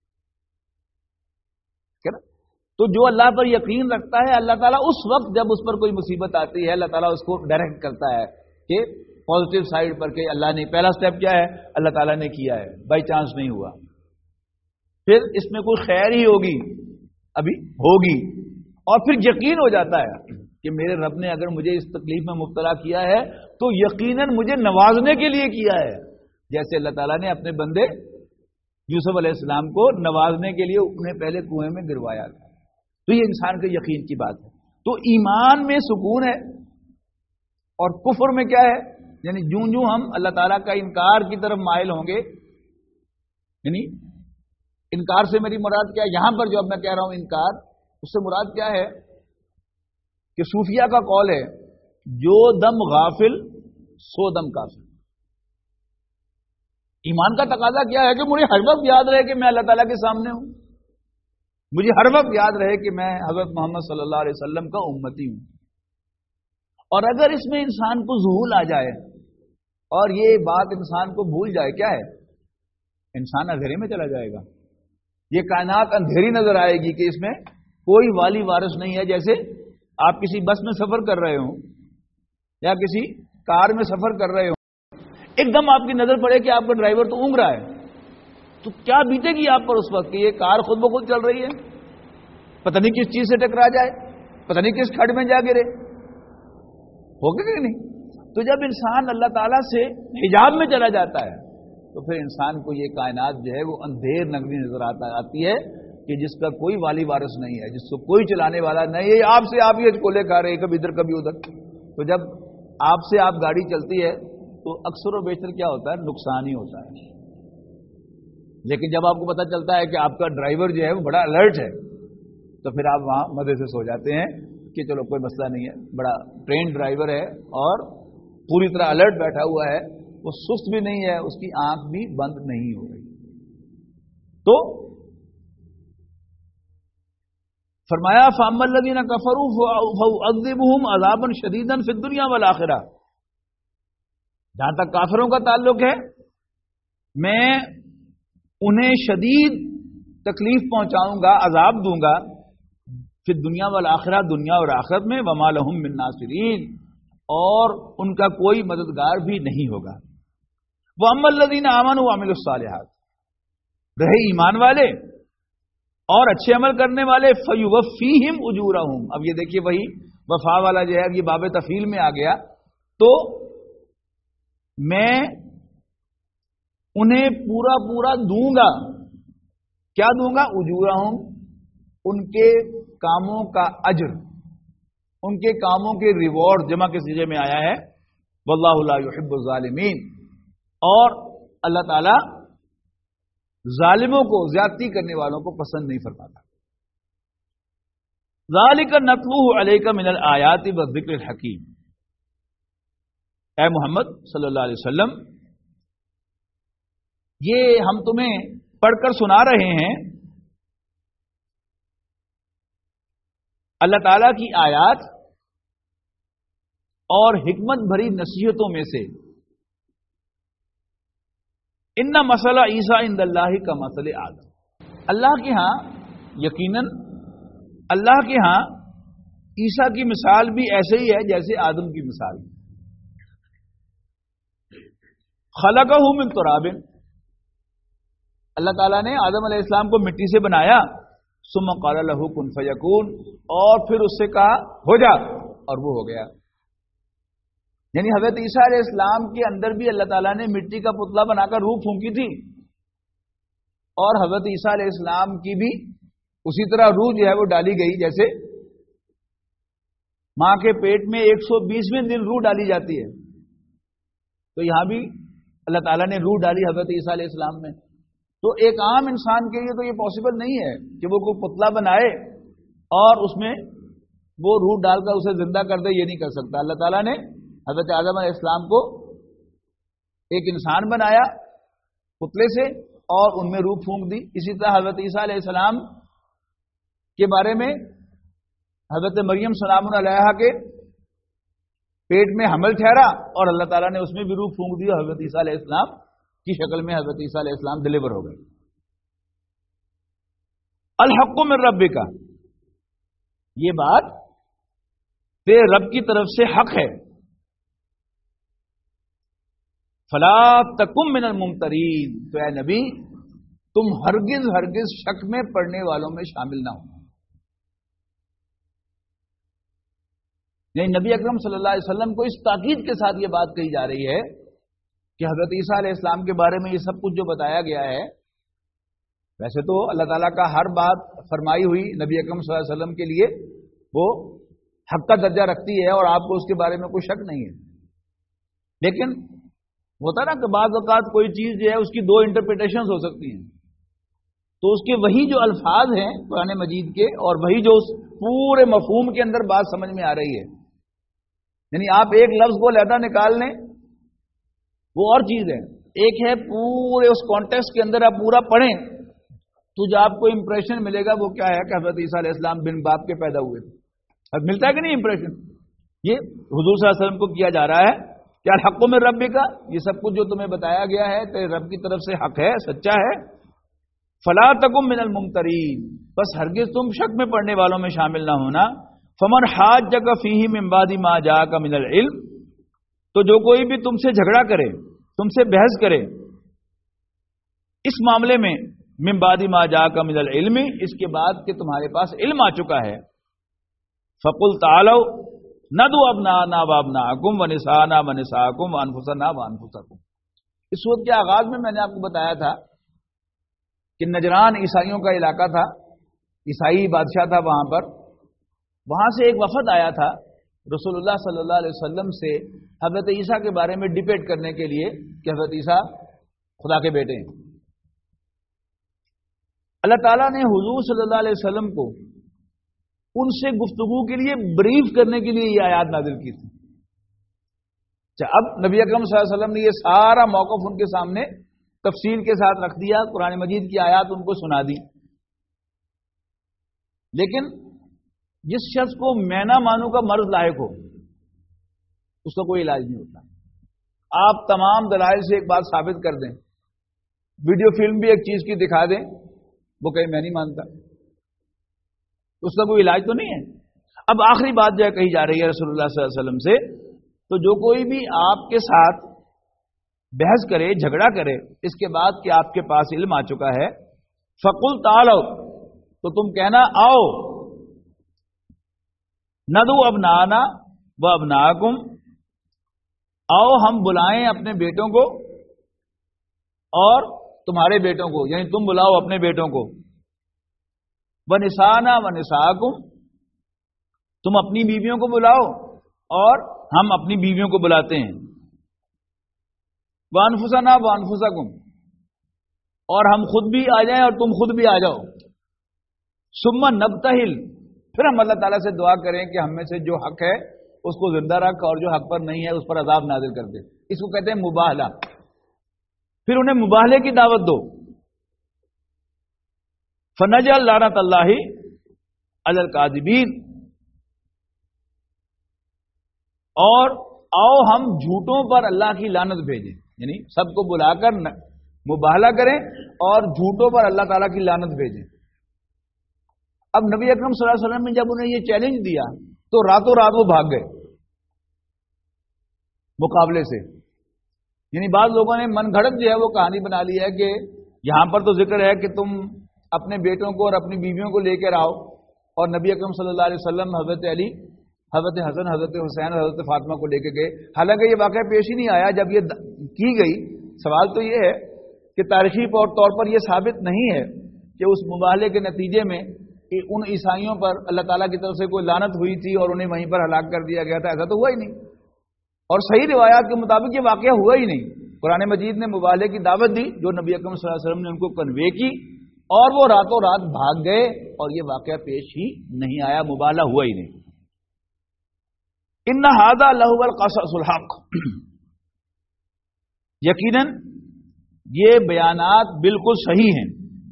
کیا نا؟ تو جو اللہ پر یقین رکھتا ہے اللہ تعالیٰ اس وقت جب اس پر کوئی مصیبت آتی ہے اللہ تعالیٰ اس کو ڈائریکٹ کرتا ہے کہ پازیٹیو سائڈ پر، کہ اللہ نے پہلا سٹیپ کیا ہے، اللہ تعالیٰ نے کیا ہے، بائی چانس نہیں ہوا، پھر اس میں کوئی خیر ہی ہوگی، ابھی ہوگی، اور پھر یقین ہو جاتا ہے کہ میرے رب نے اگر مجھے اس تکلیف میں مبتلا کیا ہے تو یقیناً مجھے نوازنے کے لیے کیا ہے، جیسے اللہ تعالیٰ نے اپنے بندے یوسف علیہ السلام کو نوازنے کے لیے انہیں پہلے کنویں میں گروایا تھا۔ تو یہ انسان کے یقین کی بات ہے۔ تو ایمان میں سکون ہے، اور کفر میں کیا ہے؟ یعنی جوں ہم اللہ تعالیٰ کا انکار کی طرف مائل ہوں گے، یعنی انکار سے میری مراد کیا ہے یہاں پر جو اب میں کہہ رہا ہوں انکار، اس سے مراد کیا ہے کہ صوفیہ کا قول ہے جو دم غافل سو دم کافر۔ ایمان کا تقاضا کیا ہے کہ مجھے ہر وقت یاد رہے کہ میں اللہ تعالیٰ کے سامنے ہوں، مجھے ہر وقت یاد رہے کہ میں حضرت محمد صلی اللہ علیہ وسلم کا امتی ہوں. اور اگر اس میں انسان کو ذہول آ جائے اور یہ بات انسان کو بھول جائے، کیا ہے؟ انسان اندھیرے میں چلا جائے گا. یہ کائنات اندھیری نظر آئے گی کہ اس میں کوئی والی وارث نہیں ہے. جیسے آپ کسی بس میں سفر کر رہے ہوں یا کسی کار میں سفر کر رہے ہوں، ایک دم آپ کی نظر پڑے کہ آپ کا ڈرائیور تو اونگ رہا ہے، تو کیا بیتے گی آپ پر اس وقت کہ یہ کار خود بخود چل رہی ہے، پتہ نہیں کس چیز سے ٹکرا جائے، پتہ نہیں کس کھڈ میں جا گرے، ہوگا کہ نہیں؟ تو جب انسان اللہ تعالیٰ سے حجاب میں چلا جاتا ہے تو پھر انسان کو یہ کائنات جو ہے وہ اندھیر نگری نظر آتی ہے کہ جس کا کوئی والی وارث نہیں ہے، جس کو کوئی چلانے والا نہیں ہے. آپ سے آپ یہ کولے کھا رہے ہیں، کبھی ادھر کبھی ادھر. تو جب آپ سے آپ گاڑی چلتی ہے تو اکثر و بیشتر کیا ہوتا ہے؟ نقصان ہی ہوتا ہے. لیکن جب آپ کو پتہ چلتا ہے کہ آپ کا ڈرائیور جو ہے وہ بڑا الرٹ ہے تو پھر آپ وہاں مزے سے سو جاتے ہیں کہ چلو کوئی مسئلہ نہیں ہے، بڑا ٹرین ڈرائیور ہے اور پوری طرح الرٹ بیٹھا ہوا ہے، وہ سست بھی نہیں ہے، اس کی آنکھ بھی بند نہیں ہو رہی. تو فرمایا فَأَمَّا الَّذِينَ كَفَرُوا فَأُعَذِّبُهُمْ عَذَابًا شَدِيدًا فِي الدُّنْيَا وَالْآخِرَةِ. جہاں تک کافروں کا تعلق ہے، میں انہیں شدید تکلیف پہنچاؤں گا، عذاب دوں گا، فی الدنیا والآخرہ، دنیا اور آخرت میں، وما لہم من ناصرین، اور ان کا کوئی مددگار بھی نہیں ہوگا. وَأَمَّا الَّذِينَ آمَنُوا وَعَمِلُوا الصَّالِحَاتِ، رہے ایمان والے اور اچھے عمل کرنے والے، فَيُوَفِّيهِمْ أُجُورَهُمْ. اب یہ دیکھیے وہی وفا والا جو ہے یہ باب تفعیل میں آ گیا. تو میں انہیں پورا پورا دوں گا. کیا دوں گا؟ اجورہم، ان کے کاموں کا اجر، ان کے کاموں کے ریوارڈ، جمع کے صیغے میں آیا ہے. واللہ لا يحب الظالمین، اور اللہ تعالی ظالموں کو، زیادتی کرنے والوں کو پسند نہیں فرماتا. ذالک نتلوہ علیک من الآیات والذکر الحکیم. اے محمد صلی اللہ علیہ وسلم، یہ ہم تمہیں پڑھ کر سنا رہے ہیں اللہ تعالی کی آیات اور حکمت بھری نصیحتوں میں سے. ان مسئلہ عیسیٰ عند اللہ کا مسئلہ آدم، اللہ کے ہاں یقیناً اللہ کے ہاں عیسیٰ کی مثال بھی ایسے ہی ہے جیسے آدم کی مثال. خلقہ من تراب، اللہ تعالیٰ نے آدم علیہ السلام کو مٹی سے بنایا. ثم قال له کن فیکون، اور پھر اس سے کہا ہو جا، اور وہ ہو گیا. یعنی حضرت عیسیٰ علیہ السلام کے اندر بھی اللہ تعالیٰ نے مٹی کا پتلا بنا کر روح پھونکی تھی، اور حضرت عیسیٰ علیہ السلام کی بھی اسی طرح روح جو ہے وہ ڈالی گئی، جیسے ماں کے پیٹ میں 120ویں دن روح ڈالی جاتی ہے. تو یہاں بھی اللہ تعالیٰ نے روح ڈالی حضرت عیسیٰ علیہ السلام میں. تو ایک عام انسان کے لیے تو یہ پاسبل نہیں ہے کہ وہ کوئی پتلا بنائے اور اس میں وہ روح ڈال کر اسے زندہ کر دے، یہ نہیں کر سکتا. اللہ تعالیٰ نے حضرت آدم علیہ السلام کو ایک انسان بنایا پتلے سے اور ان میں روح پھونک دی. اسی طرح حضرت عیسیٰ علیہ السلام کے بارے میں حضرت مریم سلام علیہا کے پیٹ میں حمل ٹھہرا اور اللہ تعالیٰ نے اس میں بھی روح پھونک دی، اور حضرت عیسیٰ علیہ السلام کی شکل میں حضرت عیسیٰ علیہ السلام ڈلیور ہو گئے. الحق من ربک، یہ بات تیرے رب کی طرف سے حق ہے. فلا تکن من الممترین، تو اے نبی تم ہرگز ہرگز شک میں پڑنے والوں میں شامل نہ ہو. یعنی نبی اکرم صلی اللہ علیہ وسلم کو اس تاکید کے ساتھ یہ بات کہی جا رہی ہے کہ حضرت عیسیٰ علیہ السلام کے بارے میں یہ سب کچھ جو بتایا گیا ہے، ویسے تو اللہ تعالیٰ کا ہر بات فرمائی ہوئی نبی اکرم صلی اللہ علیہ وسلم کے لیے وہ حق کا درجہ رکھتی ہے اور آپ کو اس کے بارے میں کوئی شک نہیں ہے. لیکن ہوتا نا کہ بعض اوقات کوئی چیز جو ہے اس کی دو انٹرپریٹیشنز ہو سکتی ہیں، تو اس کے وہی جو الفاظ ہیں قرآن مجید کے اور وہی جو اس پورے مفہوم کے اندر بات سمجھ میں آ رہی ہے، یعنی آپ ایک لفظ کو علیحدہ نکال لیں وہ اور چیز ہے، ایک ہے پورے اس کانٹیکسٹ کے اندر آپ پورا پڑھیں تو جو آپ کو امپریشن ملے گا وہ کیا ہے کہ حضرت عیسیٰ علیہ السلام بن باپ کے پیدا ہوئے تھے. اب ملتا ہے کہ نہیں امپریشن؟ یہ حضور صلی اللہ علیہ وسلم کو کیا جا رہا ہے کہ الحق من ربک کا یہ سب کچھ جو تمہیں بتایا گیا ہے تیرے رب کی طرف سے حق ہے، سچا ہے. فلا تکن من الممترین، بس ہرگز تم شک میں پڑنے والوں میں شامل نہ ہونا. فمن حاجک فیہ من بعد ما جاءک من العلم، تو جو کوئی بھی تم سے جھگڑا کرے، تم سے بحث کرے اس معاملے میں، من بعد ما جاءک من العلم، اس کے بعد کہ تمہارے پاس علم آ چکا ہے، فقل تعالوا ندعو ابناءنا وابناءکم ونساءنا ونساءکم وانفسنا وانفسکم. اس سورت کے آغاز میں نے آپ کو بتایا تھا کہ نجران عیسائیوں کا علاقہ تھا، عیسائی بادشاہ تھا وہاں پر. وہاں سے ایک وفد آیا تھا رسول اللہ صلی اللہ علیہ وسلم سے حضرت عیسیٰ کے بارے میں ڈبیٹ کرنے کے لیے کہ حضرت عیسیٰ خدا کے بیٹے ہیں. اللہ تعالیٰ نے حضور صلی اللہ علیہ وسلم کو ان سے گفتگو کے لیے بریف کرنے کے لیے یہ آیات نازل کی تھی. اب نبی اکرم صلی اللہ علیہ وسلم نے یہ سارا موقف ان کے سامنے تفصیل کے ساتھ رکھ دیا، قرآن مجید کی آیات ان کو سنا دی. لیکن جس شخص کو میں نہ مانوں کا مرض لاحق ہو اس کا کوئی علاج نہیں ہوتا. آپ تمام دلائل سے ایک بات ثابت کر دیں، ویڈیو فلم بھی ایک چیز کی دکھا دیں، وہ کہیں میں نہیں مانتا، اس کا کوئی علاج تو نہیں ہے. اب آخری بات جو ہے کہی جا رہی ہے رسول اللہ صلی اللہ علیہ وسلم سے، تو جو کوئی بھی آپ کے ساتھ بحث کرے، جھگڑا کرے اس کے بعد کہ آپ کے پاس علم آ چکا ہے، فقل تعالوا، تو تم کہنا آؤ، ندعو ابناءنا وابناءکم، آؤ ہم بلائیں اپنے بیٹوں کو اور تمہارے بیٹوں کو، یعنی تم بلاؤ اپنے بیٹوں کو، ونساءنا ونساءکم، تم اپنی بیویوں کو بلاؤ اور ہم اپنی بیویوں کو بلاتے ہیں، وانفسنا وانفسکم، اور ہم خود بھی آ جائیں اور تم خود بھی آ جاؤ. ثم نبتہل، پھر ہم اللہ تعالیٰ سے دعا کریں کہ ہم میں سے جو حق ہے اس کو زندہ رکھ اور جو حق پر نہیں ہے اس پر عذاب نازل کر دے. اس کو کہتے ہیں مباہلہ. پھر انہیں مباہلے کی دعوت دو. فنجعل لعنت اللہ علی الکاذبین، اور آؤ ہم جھوٹوں پر اللہ کی لعنت بھیجیں، یعنی سب کو بلا کر مباہلہ کریں اور جھوٹوں پر اللہ تعالیٰ کی لعنت بھیجیں. اب نبی اکرم صلی اللہ علیہ وسلم نے جب انہیں یہ چیلنج دیا تو راتوں رات وہ بھاگ گئے مقابلے سے. یعنی بعض لوگوں نے من گھڑت جو ہے وہ کہانی بنا لی ہے کہ یہاں پر تو ذکر ہے کہ تم اپنے بیٹوں کو اور اپنی بیویوں کو لے کر آؤ، اور نبی اکرم صلی اللہ علیہ وسلم حضرت علی، حضرت حسن، حضرت حسین، حضرت فاطمہ کو لے کے گئے. حالانکہ یہ واقعہ پیش ہی نہیں آیا جب یہ کی گئی. سوال تو یہ ہے کہ تاریخی طور پر یہ ثابت نہیں ہے کہ اس مباہلے کے نتیجے میں ان عیسائیوں پر اللہ تعالیٰ کی طرف سے کوئی لعنت ہوئی تھی اور انہیں وہیں پر ہلاک کر دیا گیا تھا. ایسا تو ہوا ہی نہیں، اور صحیح روایات کے مطابق یہ واقعہ ہوا ہی نہیں. قرآن مجید نے مباہلے کی دعوت دی جو نبی اکرم صلی اللہ علیہ وسلم نے ان کو کنوے کی، اور وہ راتوں رات بھاگ گئے اور یہ واقعہ پیش ہی نہیں آیا، مباہلہ ہوا ہی نہیں. ان ھذا لہو القصص الحق، یقیناً یہ بیانات بالکل صحیح ہیں.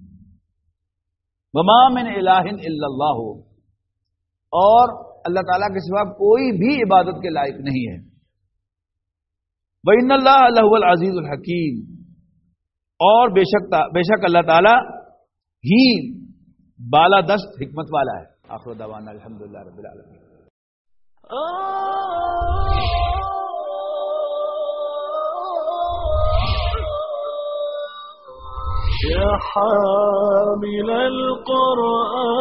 وما من الہ الا اللہ، اور اللہ تعالیٰ کے سوا کوئی بھی عبادت کے لائق نہیں ہے. وَإِنَّ اللَّهَ لَهُوَ الْعَزِيزُ الْحَكِيمُ، اور بے شک اللہ تعالیٰ ہی بالا دست حکمت والا ہے. آخر دعوانا الحمدللہ رب العالمین. يا حامل القرآن